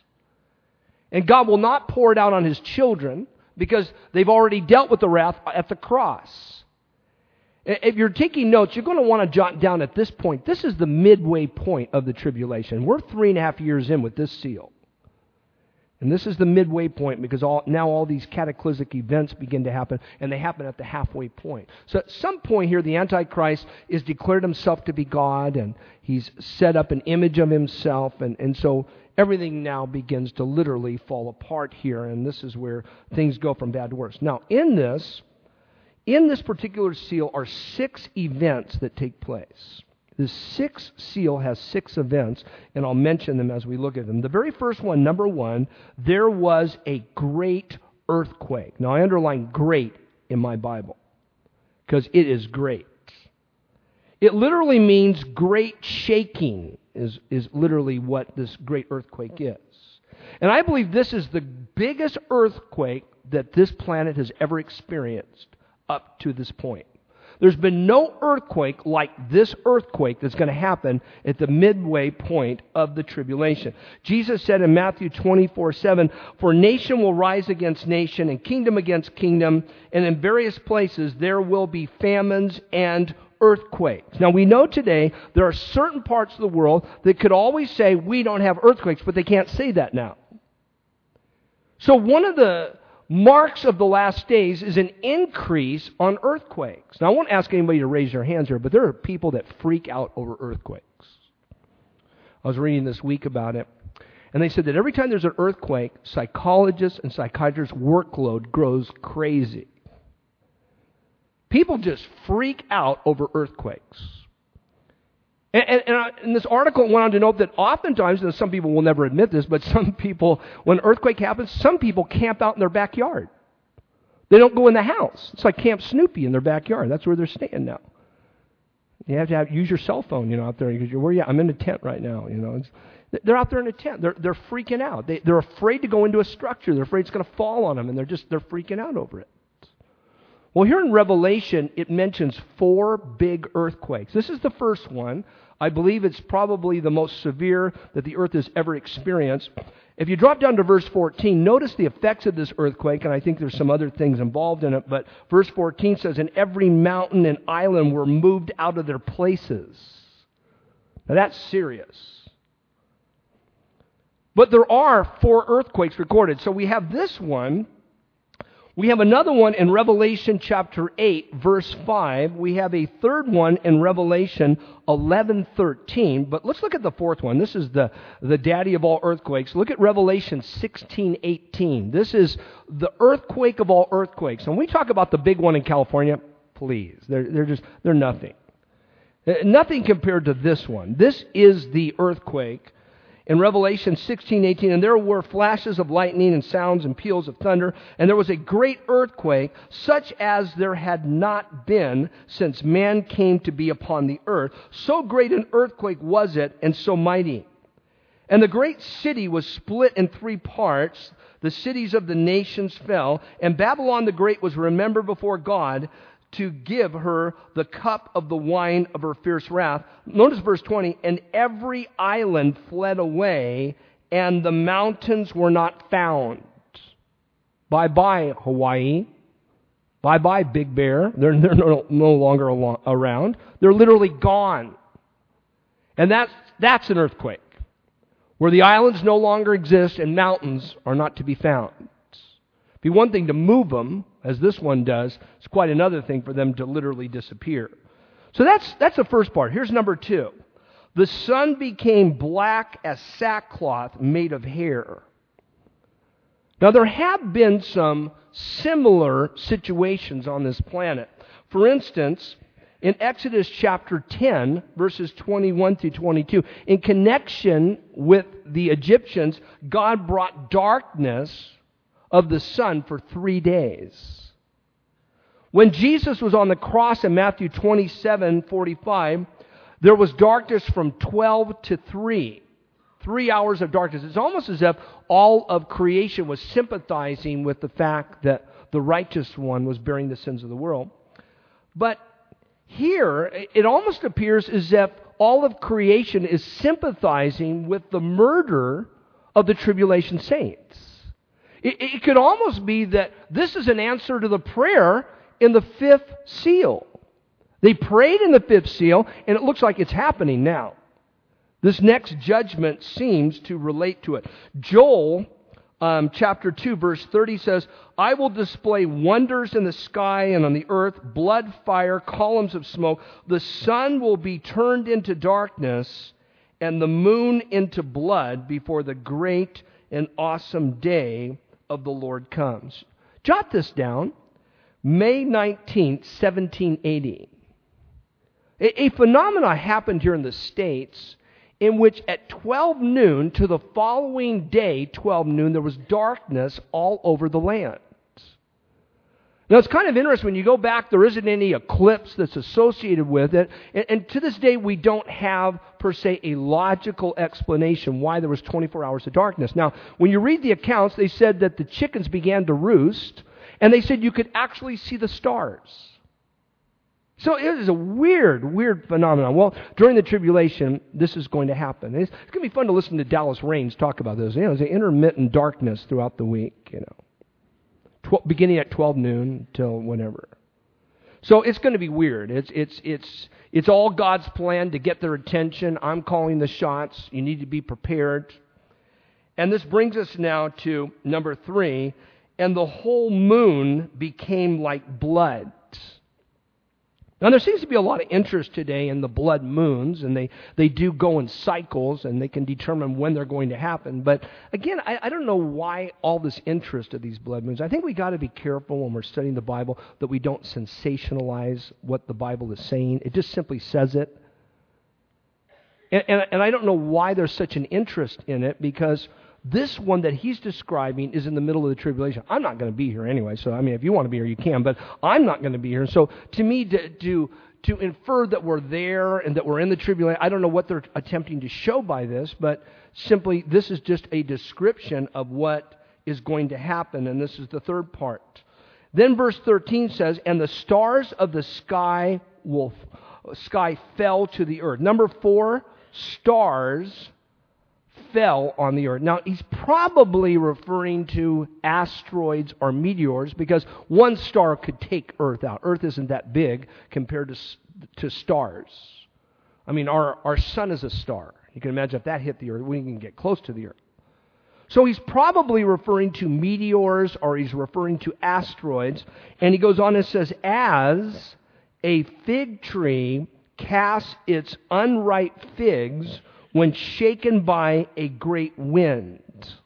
And God will not pour it out on His children because they've already dealt with the wrath at the cross. If you're taking notes, you're going to want to jot down at this point. This is the midway point of the tribulation. We're 3.5 years in with this seal. And this is the midway point, because now all these cataclysmic events begin to happen, and they happen at the halfway point. So at some point here, the Antichrist is declared himself to be God, and he's set up an image of himself, and so everything now begins to literally fall apart here, and this is where things go from bad to worse. Now, in this particular seal are 6 events that take place. The sixth seal has 6 events, and I'll mention them as we look at them. The very first one, number 1, there was a great earthquake. Now, I underline great in my Bible because it is great. It literally means great shaking. is literally what this great earthquake is. And I believe this is the biggest earthquake that this planet has ever experienced up to this point. There's been no earthquake like this earthquake that's going to happen at the midway point of the tribulation. Jesus said in Matthew 24:7, "For nation will rise against nation and kingdom against kingdom, and in various places there will be famines and earthquakes." Now we know today there are certain parts of the world that could always say we don't have earthquakes, but they can't say that now. So one of the marks of the last days is an increase on earthquakes. Now, I won't ask anybody to raise their hands here, but there are people that freak out over earthquakes. I was reading this week about it, and they said that every time there's an earthquake, psychologists and psychiatrists' workload grows crazy. People just freak out over earthquakes. And this article went on to note that oftentimes, and some people will never admit this, but some people, when an earthquake happens, some people camp out in their backyard. They don't go in the house. It's like Camp Snoopy in their backyard. That's where they're staying now. You have to use your cell phone, out there, because you're, where you? I'm in a tent right now, They're out there in a tent. They're freaking out. They're afraid to go into a structure. They're afraid it's going to fall on them, and they're freaking out over it. Well, here in Revelation, it mentions 4 big earthquakes. This is the first one. I believe it's probably the most severe that the earth has ever experienced. If you drop down to verse 14, notice the effects of this earthquake, and I think there's some other things involved in it, but verse 14 says, "And every mountain and island were moved out of their places." Now that's serious. But there are 4 earthquakes recorded. So we have this one. We have another one in Revelation chapter 8, verse 5. We have a third one in Revelation 11:13. But let's look at the fourth one. This is the daddy of all earthquakes. Look at Revelation 16:18. This is the earthquake of all earthquakes. And when we talk about the big one in California, please, they're nothing. Nothing compared to this one. This is the earthquake. In Revelation 16:18, "And there were flashes of lightning and sounds and peals of thunder, and there was a great earthquake, such as there had not been since man came to be upon the earth. So great an earthquake was it, and so mighty. And the great city was split in 3 parts. The cities of the nations fell, and Babylon the Great was remembered before God to give her the cup of the wine of her fierce wrath." Notice verse 20, "And every island fled away, and the mountains were not found." Bye-bye, Hawaii. Bye-bye, Big Bear. They're no longer around. They're literally gone. And that's an earthquake, where the islands no longer exist and mountains are not to be found. It'd be one thing to move them, as this one does. It's quite another thing for them to literally disappear. So that's the first part. Here's number 2. "The sun became black as sackcloth made of hair." Now, there have been some similar situations on this planet. For instance, in Exodus chapter 10, verses 21 through 22, in connection with the Egyptians, God brought darkness of the sun for 3 days. When Jesus was on the cross in Matthew 27:45, there was darkness from 12 to 3. 3 hours of darkness. It's almost as if all of creation was sympathizing with the fact that the righteous one was bearing the sins of the world. But here, it almost appears as if all of creation is sympathizing with the murder of the tribulation saints. It could almost be that this is an answer to the prayer in the 5th seal. They prayed in the 5th seal, and it looks like it's happening now. This next judgment seems to relate to it. Joel chapter 2, verse 30 says, "I will display wonders in the sky and on the earth, blood, fire, columns of smoke. The sun will be turned into darkness and the moon into blood before the great and awesome day of the Lord comes." Jot this down. May 19th, 1780. A phenomena happened here in the States in which at 12 noon to the following day, 12 noon, there was darkness all over the land. Now, it's kind of interesting. When you go back, there isn't any eclipse that's associated with it. And to this day, we don't have, per se, a logical explanation why there was 24 hours of darkness. Now, when you read the accounts, they said that the chickens began to roost, and they said you could actually see the stars. So it is a weird phenomenon. Well, during the tribulation, this is going to happen. It's going to be fun to listen to Dallas Raines talk about this. There's an intermittent darkness throughout the week, beginning at 12 noon till whenever. So it's going to be weird. It's all God's plan to get their attention. I'm calling the shots. You need to be prepared. And this brings us now to number 3. And the whole moon became like blood. Now, there seems to be a lot of interest today in the blood moons, and they do go in cycles, and they can determine when they're going to happen. But again, I don't know why all this interest of these blood moons. I think we got to be careful when we're studying the Bible that we don't sensationalize what the Bible is saying. It just simply says it. And I don't know why there's such an interest in it, because this one that he's describing is in the middle of the tribulation. I'm not going to be here anyway, so if you want to be here, you can, but I'm not going to be here. So to me, to infer that we're there and that we're in the tribulation, I don't know what they're attempting to show by this, but simply this is just a description of what is going to happen, and this is the third part. Then verse 13 says, and the stars of the sky fell to the earth. Number 4, stars fell on the earth. Now, he's probably referring to asteroids or meteors, because one star could take Earth out. Earth isn't that big compared to stars. Our sun is a star. You can imagine if that hit the earth, we can get close to the earth. So he's probably referring to meteors, or he's referring to asteroids. And he goes on and says, as a fig tree casts its unripe figs when shaken by a great wind.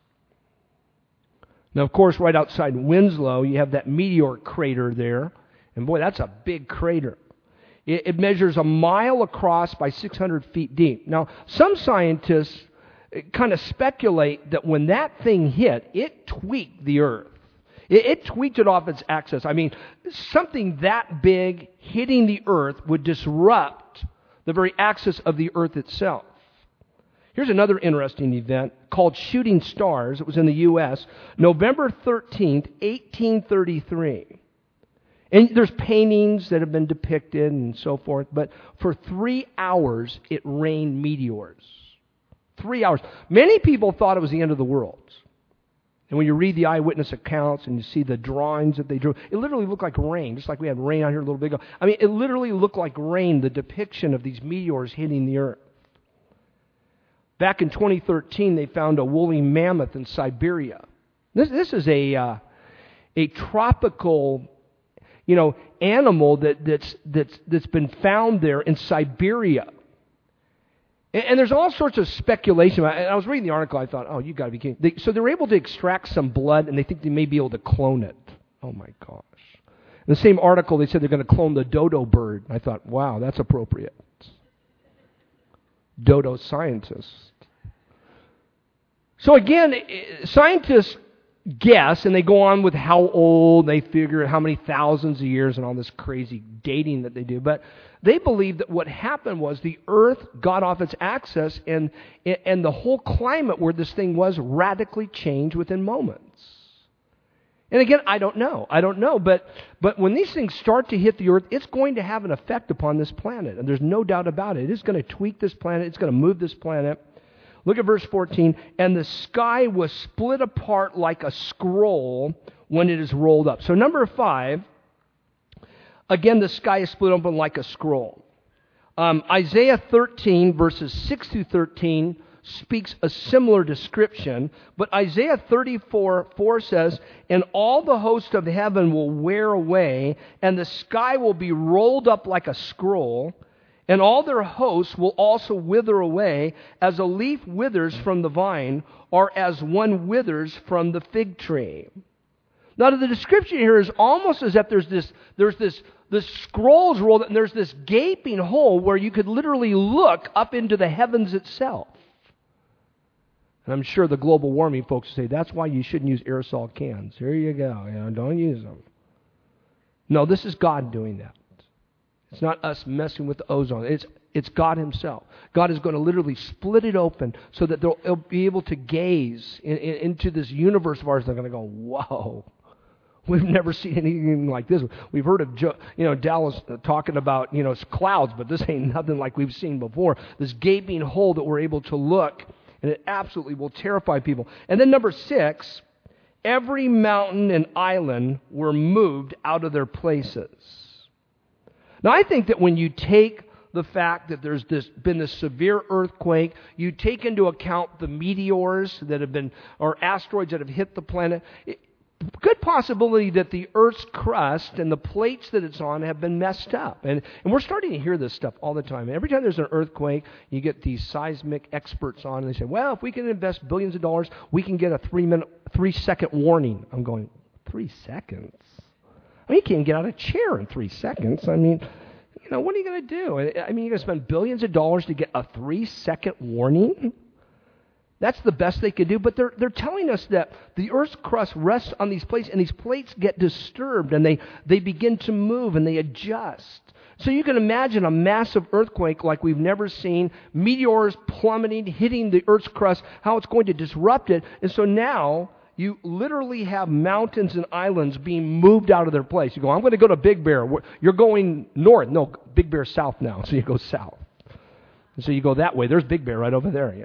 Now, of course, right outside Winslow, you have that meteor crater there. And boy, that's a big crater. It measures 1 mile across by 600 feet deep. Now, some scientists kind of speculate that when that thing hit, it tweaked the earth. It tweaked it off its axis. Something that big hitting the earth would disrupt the very axis of the earth itself. Here's another interesting event called Shooting Stars. It was in the U.S., November 13th, 1833. And there's paintings that have been depicted and so forth, but for 3 hours it rained meteors. 3 hours. Many people thought it was the end of the world. And when you read the eyewitness accounts and you see the drawings that they drew, it literally looked like rain, just like we had rain out here a little bit ago. It literally looked like rain, the depiction of these meteors hitting the earth. Back in 2013, they found a woolly mammoth in Siberia. This is a tropical, animal that's been found there in Siberia. And there's all sorts of speculation. I was reading the article. I thought, you got to be kidding. So they're able to extract some blood, and they think they may be able to clone it. Oh my gosh! In the same article, they said they're going to clone the dodo bird. I thought, wow, that's appropriate. Dodo scientist. So again, scientists guess, and they go on with how old, they figure how many thousands of years and all this crazy dating that they do. But they believe that what happened was the earth got off its axis, and the whole climate where this thing was radically changed within moments. And again, I don't know. But when these things start to hit the earth, it's going to have an effect upon this planet. And there's no doubt about it. It is going to tweak this planet. It's going to move this planet. Look at verse 14. And the sky was split apart like a scroll when it is rolled up. So number 5, again, the sky is split open like a scroll. Isaiah 13, verses 6 through 13, speaks a similar description, but Isaiah 34:4 says, and all the host of heaven will wear away, and the sky will be rolled up like a scroll, and all their hosts will also wither away, as a leaf withers from the vine, or as one withers from the fig tree. Now, the description here is almost as if there's this scroll's rolled, and there's this gaping hole where you could literally look up into the heavens itself. And I'm sure the global warming folks say, that's why you shouldn't use aerosol cans. Here you go. Don't use them. No, this is God doing that. It's not us messing with the ozone. It's God himself. God is going to literally split it open so that they'll be able to gaze into this universe of ours. They're going to go, whoa, we've never seen anything like this. We've heard of Dallas talking about clouds, but this ain't nothing like we've seen before. This gaping hole that we're able to look, and it absolutely will terrify people. And then number 6, every mountain and island were moved out of their places. Now, I think that when you take the fact that there's been this severe earthquake, you take into account the meteors that have been, or asteroids that have hit the planet, good possibility that the Earth's crust and the plates that it's on have been messed up. And we're starting to hear this stuff all the time. Every time there's an earthquake, you get these seismic experts on, and they say, well, if we can invest billions of dollars, we can get a 3-second warning. I'm going, 3 seconds? I mean, you can't get out of a chair in 3 seconds. I mean, what are you going to do? I mean, you're going to spend billions of dollars to get a 3-second warning? That's the best they could do. But they're telling us that the Earth's crust rests on these plates, and these plates get disturbed, and they begin to move, and they adjust. So you can imagine a massive earthquake like we've never seen, meteors plummeting, hitting the Earth's crust, how it's going to disrupt it. And so now you literally have mountains and islands being moved out of their place. You go, I'm going to go to Big Bear. You're going north. No, Big Bear's south now, so you go south. And so you go that way. There's Big Bear right over there,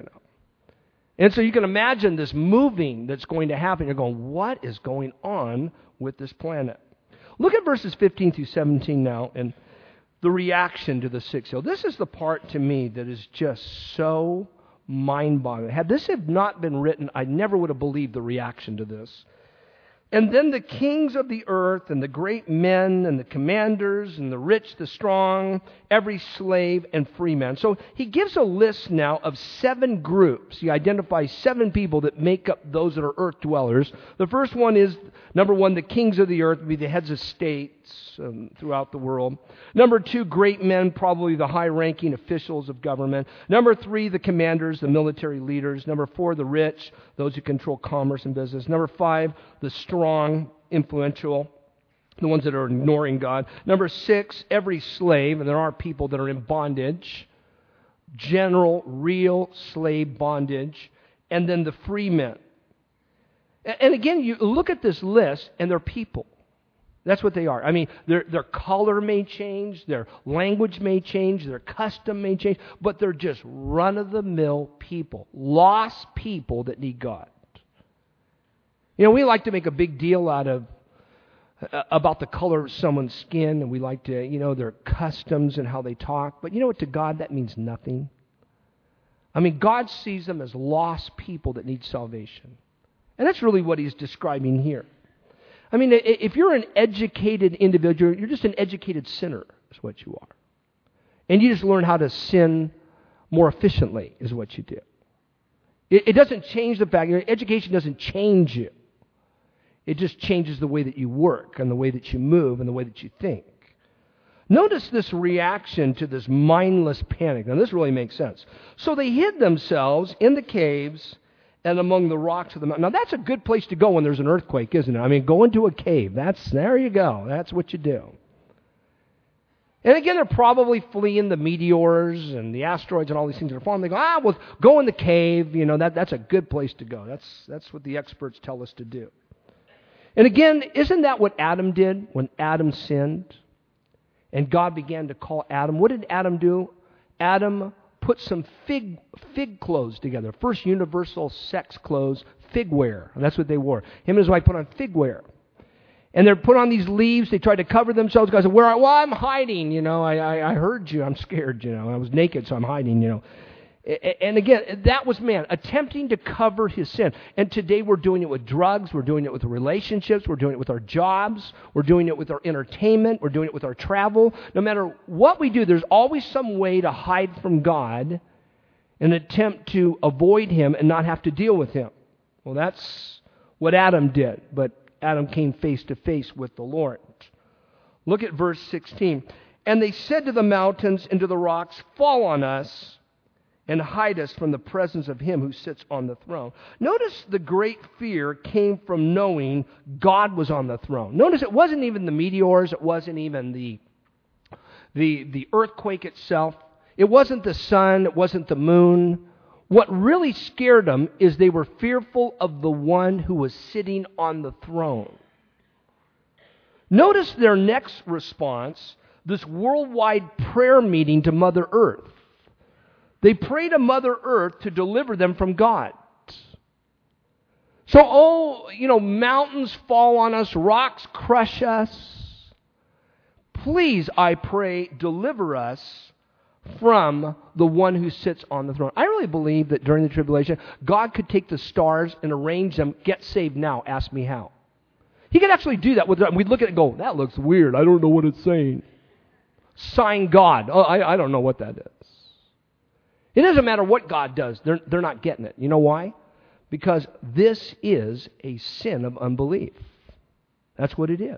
And so you can imagine this moving that's going to happen. You're going, what is going on with this planet? Look at verses 15 through 17 now, and the reaction to the sixth seal. This is the part to me that is just so mind-boggling. Had this have not been written, I never would have believed the reaction to this. And then the kings of the earth, and the great men, and the commanders, and the rich, the strong, every slave and free man. So he gives a list now of 7 groups. He identifies 7 people that make up those that are earth dwellers. The first one is, number 1, the kings of the earth, would be the heads of states throughout the world. Number 2, great men, probably the high-ranking officials of government. Number 3, the commanders, the military leaders. Number 4, the rich, those who control commerce and business. Number 5, the strong, influential, the ones that are ignoring God. Number 6, every slave, and there are people that are in bondage, general, real slave bondage, and then the free men. And again, you look at this list, and they're people. That's what they are. I mean, their color may change, their language may change, their custom may change, but they're just run-of-the-mill people, lost people that need God. We like to make a big deal about the color of someone's skin, and we like to, their customs and how they talk. But you know what? To God, that means nothing. I mean, God sees them as lost people that need salvation. And that's really what he's describing here. I mean, if you're an educated individual, you're just an educated sinner, is what you are. And you just learn how to sin more efficiently, is what you do. It doesn't change the fact, your education doesn't change you. It just changes the way that you work and the way that you move and the way that you think. Notice this reaction to this mindless panic. Now, this really makes sense. So they hid themselves in the caves and among the rocks of the mountain. Now, that's a good place to go when there's an earthquake, isn't it? I mean, go into a cave. There you go. That's what you do. And again, they're probably fleeing the meteors and the asteroids and all these things that are falling. They go, well, go in the cave. That's a good place to go. That's what the experts tell us to do. And again, isn't that what Adam did when Adam sinned? And God began to call Adam. What did Adam do? Adam put some fig clothes together. First universal sex clothes, fig wear. That's what they wore. Him and his wife put on fig wear. And they're put on these leaves. They tried to cover themselves. God said, well, I'm hiding. I heard you. I'm scared. I was naked, so I'm hiding. And again, that was man attempting to cover his sin. And today we're doing it with drugs. We're doing it with relationships. We're doing it with our jobs. We're doing it with our entertainment. We're doing it with our travel. No matter what we do, there's always some way to hide from God and attempt to avoid him and not have to deal with him. Well, that's what Adam did. But Adam came face to face with the Lord. Look at verse 16. And they said to the mountains and to the rocks, fall on us, and hide us from the presence of Him who sits on the throne. Notice the great fear came from knowing God was on the throne. Notice it wasn't even the meteors, it wasn't even the earthquake itself. It wasn't the sun, it wasn't the moon. What really scared them is they were fearful of the one who was sitting on the throne. Notice their next response, this worldwide prayer meeting to Mother Earth. They pray to Mother Earth to deliver them from God. So, mountains fall on us, rocks crush us. Please, I pray, deliver us from the one who sits on the throne. I really believe that during the tribulation, God could take the stars and arrange them, get saved now, ask me how. He could actually do that. We'd look at it and go, that looks weird. I don't know what it's saying. Sign God. Oh, I don't know what that is. It doesn't matter what God does. They're not getting it. You know why? Because this is a sin of unbelief. That's what it is.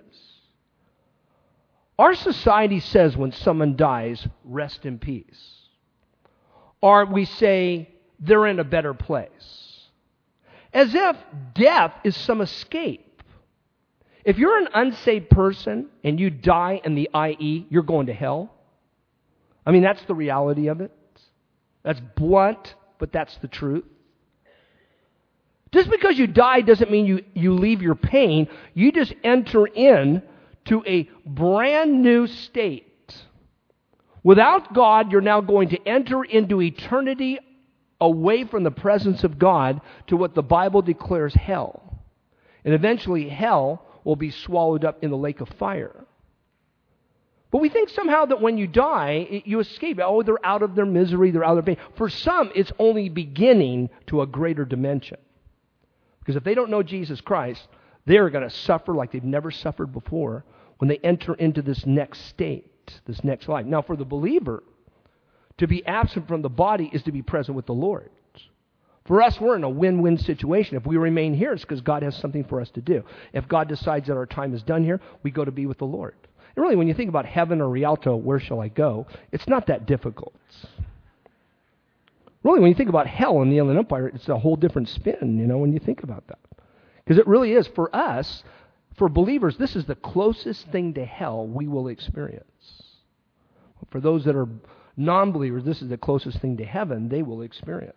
Our society says when someone dies, rest in peace. Or we say, they're in a better place. As if death is some escape. If you're an unsaved person and you die in the IE, you're going to hell. I mean, that's the reality of it. That's blunt, but that's the truth. Just because you die doesn't mean you leave your pain. You just enter in to a brand new state. Without God, you're now going to enter into eternity away from the presence of God to what the Bible declares hell. And eventually hell will be swallowed up in the lake of fire. But we think somehow that when you die, you escape. Oh, they're out of their misery, they're out of their pain. For some, it's only beginning to a greater dimension. Because if they don't know Jesus Christ, they're going to suffer like they've never suffered before when they enter into this next state, this next life. Now, for the believer, to be absent from the body is to be present with the Lord. For us, we're in a win-win situation. If we remain here, it's because God has something for us to do. If God decides that our time is done here, we go to be with the Lord. And really, when you think about heaven or Rialto, where shall I go? It's not that difficult. Really, when you think about hell in the Inland Empire, it's a whole different spin, when you think about that. Because it really is, for us, for believers, this is the closest thing to hell we will experience. For those that are non-believers, this is the closest thing to heaven they will experience.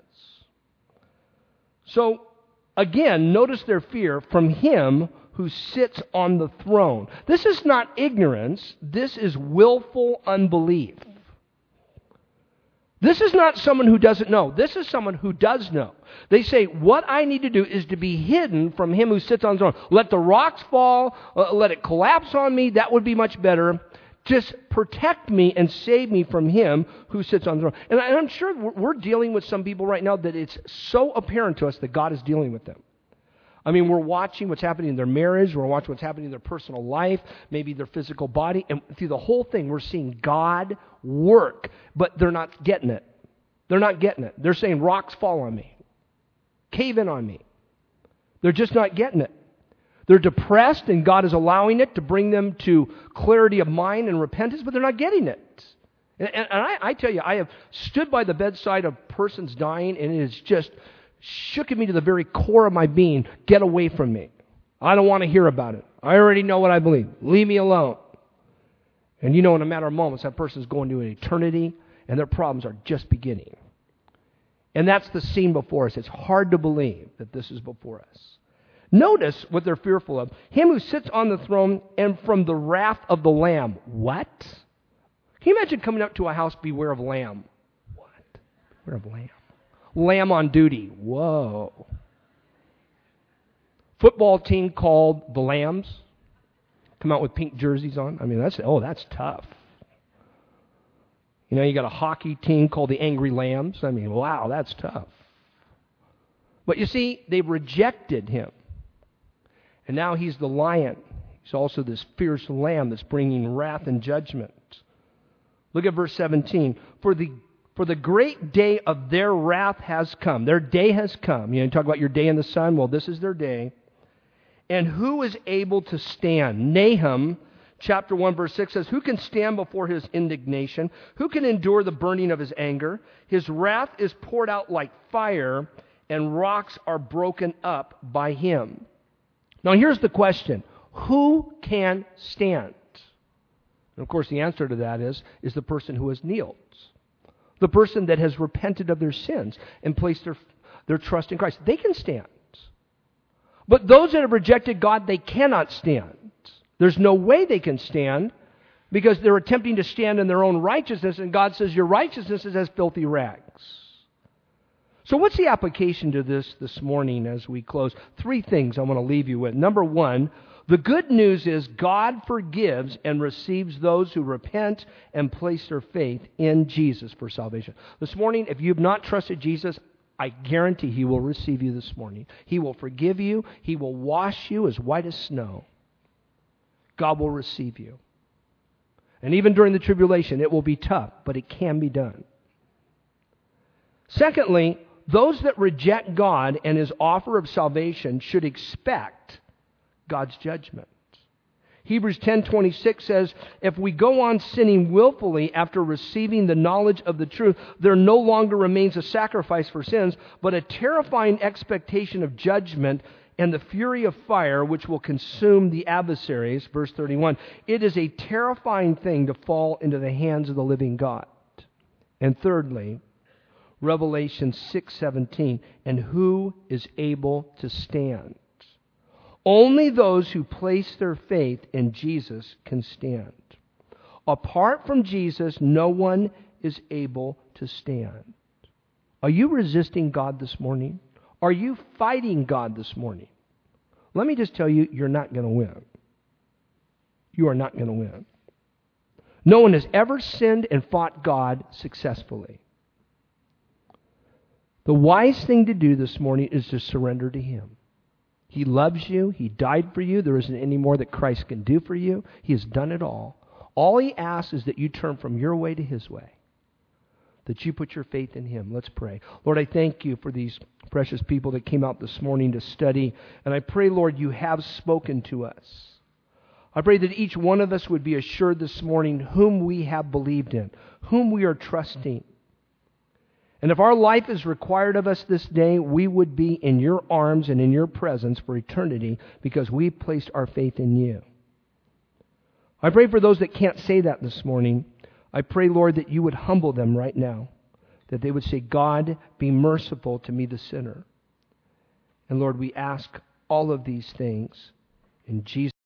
So, again, notice their fear from Him who sits on the throne. This is not ignorance. This is willful unbelief. This is not someone who doesn't know. This is someone who does know. They say, what I need to do is to be hidden from Him who sits on the throne. Let the rocks fall. Let it collapse on me. That would be much better. Just protect me and save me from Him who sits on the throne. And I'm sure we're dealing with some people right now that it's so apparent to us that God is dealing with them. I mean, we're watching what's happening in their marriage. We're watching what's happening in their personal life, maybe their physical body. And through the whole thing, we're seeing God work, but they're not getting it. They're not getting it. They're saying, rocks fall on me. Cave in on me. They're just not getting it. They're depressed, and God is allowing it to bring them to clarity of mind and repentance, but they're not getting it. And I tell you, I have stood by the bedside of persons dying, and it has just shook me to the very core of my being. Get away from me. I don't want to hear about it. I already know what I believe. Leave me alone. And in a matter of moments, that person is going to an eternity, and their problems are just beginning. And that's the scene before us. It's hard to believe that this is before us. Notice what they're fearful of. Him who sits on the throne and from the wrath of the Lamb. What? Can you imagine coming up to a house, beware of lamb? What? Beware of lamb. Lamb on duty. Whoa. Football team called the Lambs. Come out with pink jerseys on. I mean, that's tough. You got a hockey team called the Angry Lambs. I mean, wow, that's tough. But you see, they've rejected Him. And now He's the lion. He's also this fierce lamb that's bringing wrath and judgment. Look at verse 17. For the great day of their wrath has come. Their day has come. You talk about your day in the sun. Well, this is their day. And who is able to stand? Nahum chapter 1, verse 6 says, "Who can stand before his indignation? Who can endure the burning of his anger? His wrath is poured out like fire, and rocks are broken up by him." Now here's the question. Who can stand? And of course the answer to that is the person who has kneeled. The person that has repented of their sins and placed their trust in Christ. They can stand. But those that have rejected God, they cannot stand. There's no way they can stand because they're attempting to stand in their own righteousness, and God says your righteousness is as filthy rags. So what's the application to this morning as we close? 3 things I want to leave you with. Number 1, the good news is God forgives and receives those who repent and place their faith in Jesus for salvation. This morning, if you have not trusted Jesus, I guarantee He will receive you this morning. He will forgive you. He will wash you as white as snow. God will receive you. And even during the tribulation, it will be tough, but it can be done. Secondly, those that reject God and His offer of salvation should expect God's judgment. Hebrews 10:26 says, "If we go on sinning willfully after receiving the knowledge of the truth, there no longer remains a sacrifice for sins, but a terrifying expectation of judgment and the fury of fire which will consume the adversaries." Verse 31. It is a terrifying thing to fall into the hands of the living God. And thirdly, Revelation 6:17, "And who is able to stand?" Only those who place their faith in Jesus can stand. Apart from Jesus, no one is able to stand. Are you resisting God this morning? Are you fighting God this morning? Let me just tell you, you're not going to win. You are not going to win. No one has ever sinned and fought God successfully. The wise thing to do this morning is to surrender to Him. He loves you. He died for you. There isn't any more that Christ can do for you. He has done it all. All He asks is that you turn from your way to His way, that you put your faith in Him. Let's pray. Lord, I thank You for these precious people that came out this morning to study. And I pray, Lord, You have spoken to us. I pray that each one of us would be assured this morning whom we have believed in, whom we are trusting. And if our life is required of us this day, we would be in Your arms and in Your presence for eternity because we placed our faith in You. I pray for those that can't say that this morning. I pray, Lord, that You would humble them right now, that they would say, "God, be merciful to me, the sinner." And Lord, we ask all of these things in Jesus'